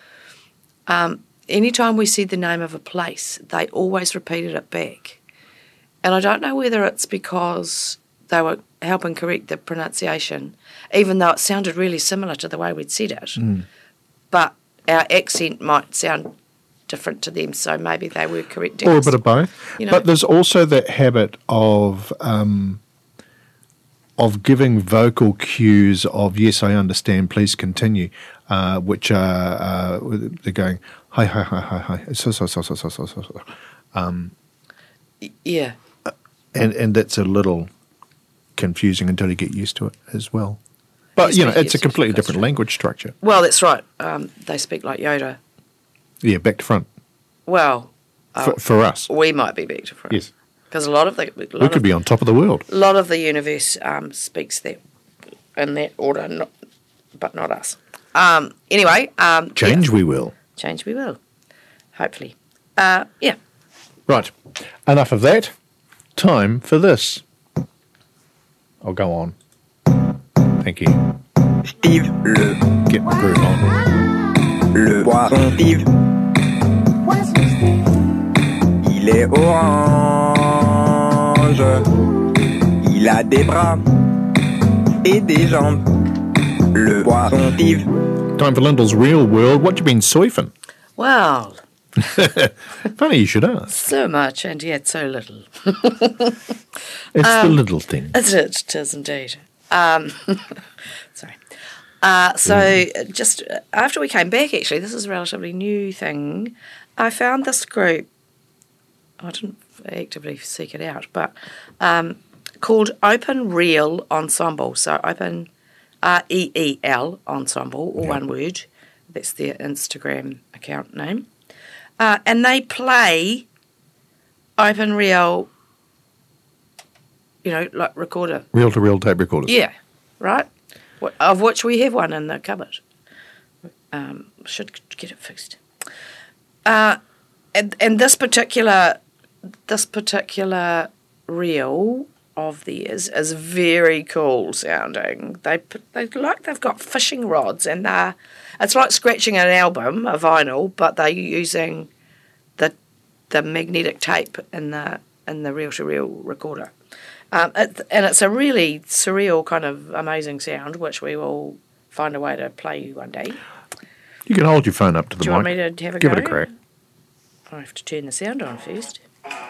um, anytime we said the name of a place, they always repeated it back. And I don't know whether it's because they were helping correct the pronunciation, even though it sounded really similar to the way we'd said it. But our accent might sound different to them, so maybe they were correcting Or a us. bit of both. You know. But there's also that habit of um, of giving vocal cues of, yes, I understand, please continue, uh, which are, uh, they're going, hi, hi, hi, hi, hi, so, so, so, so, so, so, so, so. Yeah. And, and that's a little confusing until you get used to it as well. But, Yes, you know, but it's a yes, completely that's different true. language structure. Well, that's right. Um, they speak like Yoda. Yeah, back to front. Well, uh, For, for us. we might be back to front. Yes. Because a lot of the a We lot could of, be on top of the world. a lot of the universe um, speaks that in that order, not, but not us. Um, anyway, um, Change yeah, we will. change we will, hopefully. Uh, yeah. Right. Enough of that. Time for this. I'll go on. Thank you. Steve, le, Get the groove on. le poisson Steve. Il est orange. Il a des bras et des jambes. Le poisson Steve. Time for Lyndall's Real World. What you been surfing? Well, Funny you should ask. so much and yet so little. It's Um, the little thing. It is, it is indeed. Um, sorry. Uh, so just after we came back, actually, this is a relatively new thing. I found this group. I didn't actively seek it out, but um, called Open Reel Ensemble. So Open R E E L Ensemble, all one word. That's their Instagram account name. Uh, and they play open reel, you know, like recorder. Reel to reel tape recorders. Yeah, right. Wh- Of which we have one in the cupboard. Um, should get it fixed. Uh, and and this particular this particular reel of theirs is very cool sounding. They put, they like they've got fishing rods and they're it's like scratching an album, a vinyl, but they're using the the magnetic tape in the in the reel to reel recorder. Um, it, and it's a really surreal kind of amazing sound, which we will find a way to play you one day. You can hold your phone up to the Do you mic. want me to have a Give go? it a crack. I have to turn the sound on first.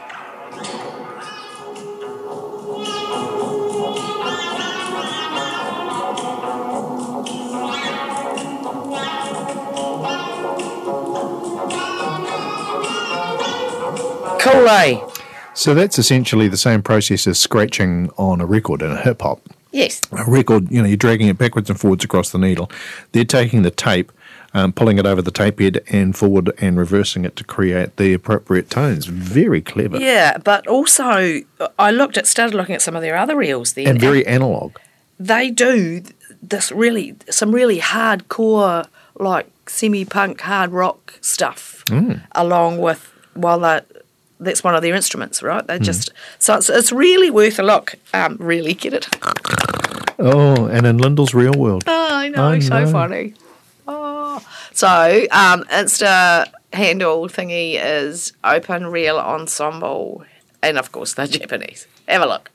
Cool, eh? So that's essentially the same process as scratching on a record in a hip hop. Yes. A record, you know, you're dragging it backwards and forwards across the needle. They're taking the tape, um, pulling it over the tape head and forward and reversing it to create the appropriate tones. Very clever. Yeah, but also I looked at started looking at some of their other reels then. And very analog. They do this really some really hardcore like semi-punk hard rock stuff along with while they that's one of their instruments, right? They just so it's, it's really worth a look. Um, really get it. Oh, and in Lyndall's Real World. Oh, I know, I so know. funny. Oh, So, um, Insta handle thingy is Open Real Ensemble, and of course they're Japanese. Have a look.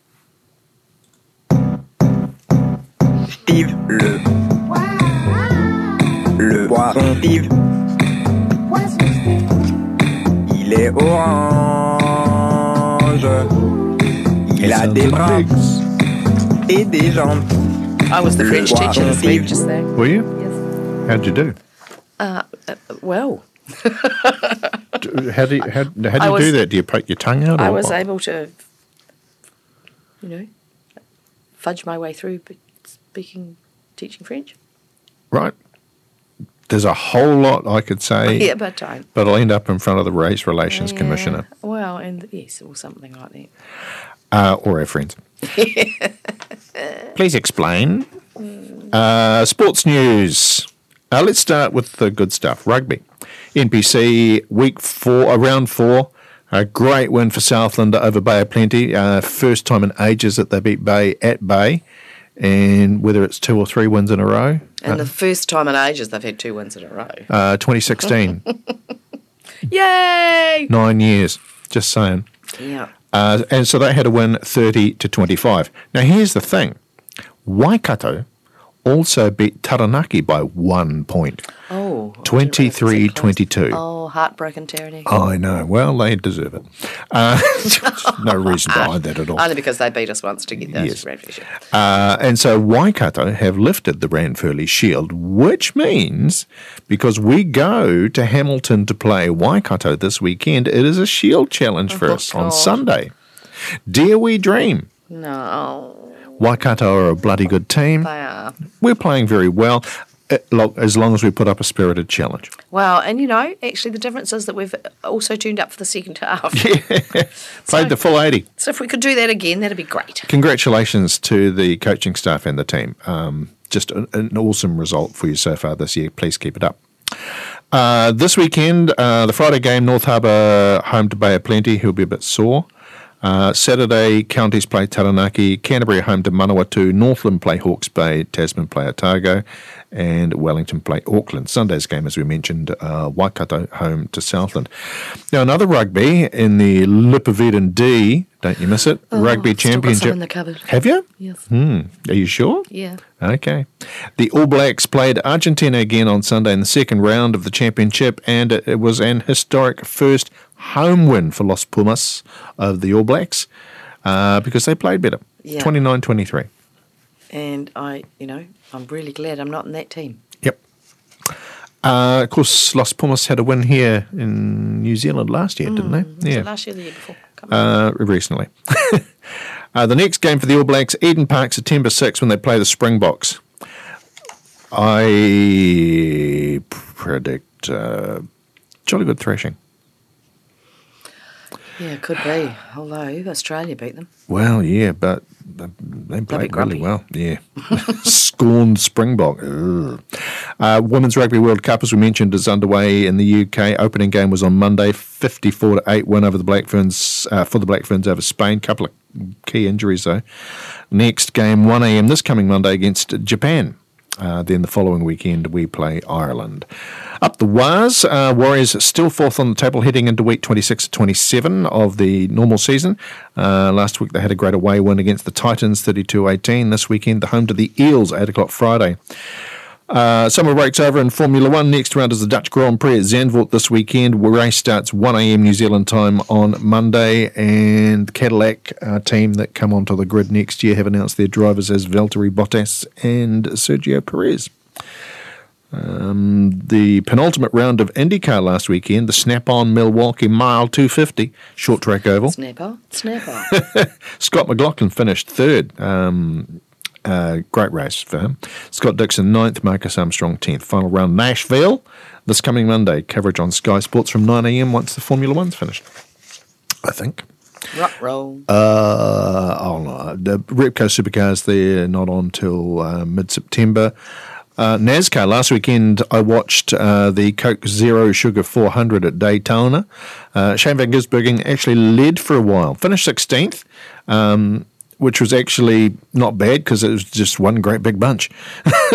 Steve le. Le poisson Steve. Il est orange. Il a des bras et des jambes. I was the French teacher this week just there. Were you? Yes. How'd you do? Uh, uh, well, D- How do you, how, how do, I you was- do that? Do you poke your tongue out? Or I was what? able to, you know, fudge my way through b- speaking, teaching French. Right. There's a whole lot I could say, Yeah, but don't. but I'll end up in front of the Race Relations Yeah. Commissioner Well, and yes, or something like that. uh, or our friends. Please explain. Uh, sports news. Uh, let's start with the good stuff. Rugby. N P C week four, uh, round four. A great win for Southland over Bay of Plenty. Uh, first time in ages that they beat Bay at Bay. And whether it's two or three wins in a row. And the first time in ages they've had two wins in a row. Uh, twenty sixteen. Yay! Nine years. Just saying. Yeah. Uh, and so they had to win thirty to twenty-five. Now, here's the thing. Waikato also beat Taranaki by one point. Oh. twenty-three twenty-two. Oh, heartbroken tyranny. I know. Well, they deserve it. Uh, no reason behind that at all. Only because they beat us once to get the Yes. Ranfurly Shield. Uh, and so Waikato have lifted the Ranfurly Shield, which means because we go to Hamilton to play Waikato this weekend, it is a Shield challenge for Oh, us on God. Sunday. Dare we dream? No. Waikato are a bloody good team. They are. We're playing very well, uh, lo- as long as we put up a spirited challenge. Well, and you know, actually the difference is that we've also tuned up for the second half. Played the full eighty. So if we could do that again, that'd be great. Congratulations to the coaching staff and the team. Um, just an, an awesome result for you so far this year. Please keep it up. Uh, this weekend, uh, the Friday game, North Harbour home to Bay of Plenty, who'll be a bit sore. Uh, Saturday, Counties play Taranaki, Canterbury home to Manawatu, Northland play Hawke's Bay, Tasman play Otago, and Wellington play Auckland. Sunday's game, as we mentioned, uh, Waikato home to Southland. Now, another rugby in the Lipovitan D, don't you miss it, Rugby Oh, still got some Championship. in the cupboard. Have you? Yes. Hmm. Are you sure? Yeah. Okay. The All Blacks played Argentina again on Sunday in the second round of the championship, and it, it was an historic first home win for Los Pumas of the All Blacks uh, because they played better. Yeah. twenty-nine twenty-three. And I, you know, I'm really glad I'm not in that team. Yep. Uh, of course, Los Pumas had a win here in New Zealand last year, didn't they? Was it last year or the year before? Can't remember. Uh, recently. uh, the next game for the All Blacks, Eden Park, September sixth, when they play the Springboks. I predict uh, jolly good thrashing. Yeah, it could be. Although Australia beat them. Well, yeah, but they played really grumpy. well. Yeah. Scorned Springbok. Ugh. Uh, Women's Rugby World Cup, as we mentioned, is underway in the U K. Opening game was on Monday, fifty-four to eight win over the Black Ferns, uh, for the Black Ferns over Spain. Couple of key injuries, though. Next game, one a.m. this coming Monday against Japan. Uh, then the following weekend, we play Ireland. Up the Waz, uh, Warriors still fourth on the table, heading into week twenty-six to twenty-seven of the normal season. Uh, last week they had a great away win against the Titans, thirty-two eighteen. This weekend, the home to the Eels, eight o'clock Friday. Uh, summer break's over in Formula One. Next round is the Dutch Grand Prix at Zandvoort this weekend. Race starts one a.m. New Zealand time on Monday, and the Cadillac uh, team that come onto the grid next year have announced their drivers as Valtteri Bottas and Sergio Perez. Um, the penultimate round of IndyCar last weekend, the snap-on Milwaukee Mile two fifty short track oval. Snapper. Snapper. Scott McLaughlin finished third. Um, uh, great race for him. Scott Dixon ninth, Marcus Armstrong tenth. Final round Nashville this coming Monday. Coverage on Sky Sports from nine a.m. once the Formula One's finished, I think. Rock roll. Uh, oh no, the Repco Supercars, they're not on till uh, mid-September. Uh, NASCAR, last weekend I watched uh, the Coke Zero Sugar four hundred at Daytona. Uh, Shane Van Gisbergen actually led for a while, finished sixteenth, um, which was actually not bad because it was just one great big bunch.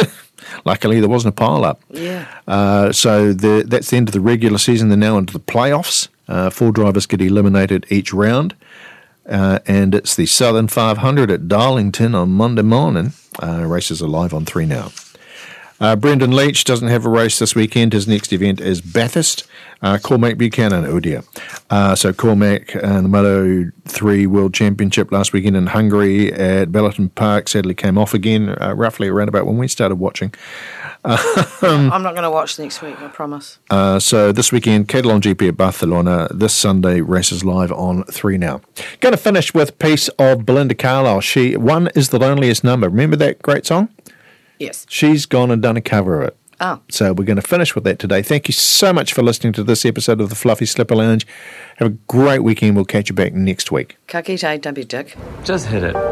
luckily there wasn't a pile-up. Yeah. Uh, so the, that's the end of the regular season. They're now into the playoffs. Uh, four drivers get eliminated each round. Uh, and it's the Southern five hundred at Darlington on Monday morning. Uh, races are live on three now. Uh, Brendan Leach doesn't have a race this weekend. His next event is Bathurst. Uh, Cormac Buchanan, oh dear. Uh, so Cormac, uh, the Moto three World Championship last weekend in Hungary at Bellerton Park, sadly came off again, uh, roughly around about when we started watching. Um, I'm not going to watch next week, I promise. Uh, so this weekend, Catalan G P at Barcelona. This Sunday, races live on three now. Going to finish with a piece of Belinda Carlisle. She, One is the Loneliest Number. Remember that great song? Yes. She's gone and done a cover of it. Oh. So we're going to finish with that today. Thank you so much for listening to this episode of the Fluffy Slipper Lounge. Have a great weekend. We'll catch you back next week. Ka kite, don't be dick. Just hit it.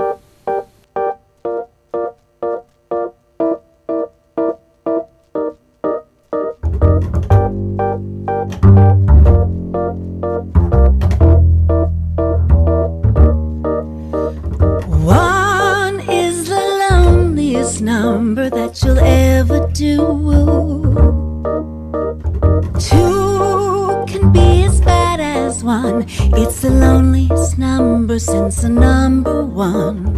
One is the loneliest number that you'll ever do. Two can be as bad as one. It's the loneliest number since the number one.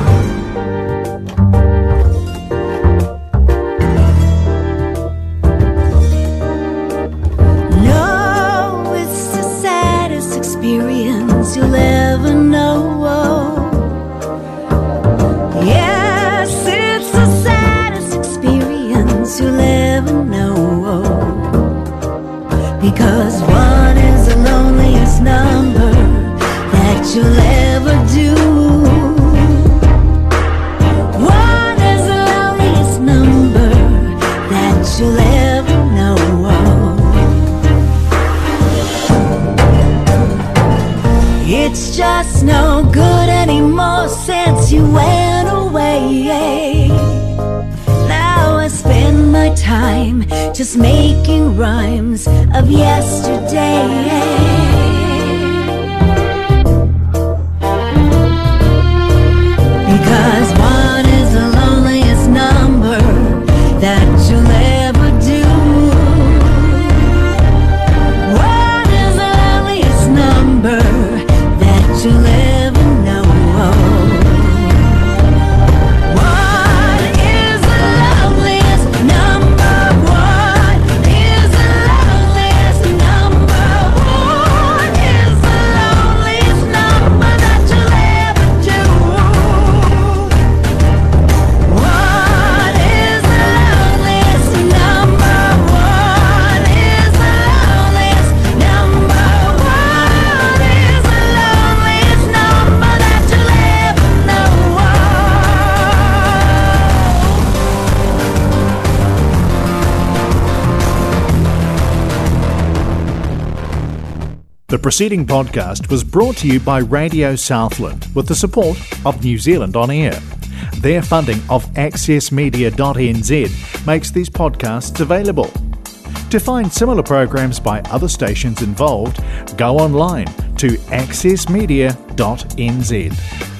No, it's the saddest experience you'll ever know. Yes, it's the saddest experience you'll ever know. Because one is the loneliest number that you'll ever do. One is the loneliest number that you'll ever know. It's just no good anymore since you went away. Now I spend my time just making rhymes of yesterday. Because one is the loneliest number that you'll ever do. One is the loneliest number that you'll ever know. One is the loneliest number. One is the loneliest number. One is the loneliest number that you'll ever do. One is the loneliest number. One is the loneliest number. One is the loneliest number that you'll ever know. The preceding podcast was brought to you by Radio Southland with the support of New Zealand On Air. Their funding of access media dot n z makes these podcasts available. To find similar programs by other stations involved, go online to access media dot n z.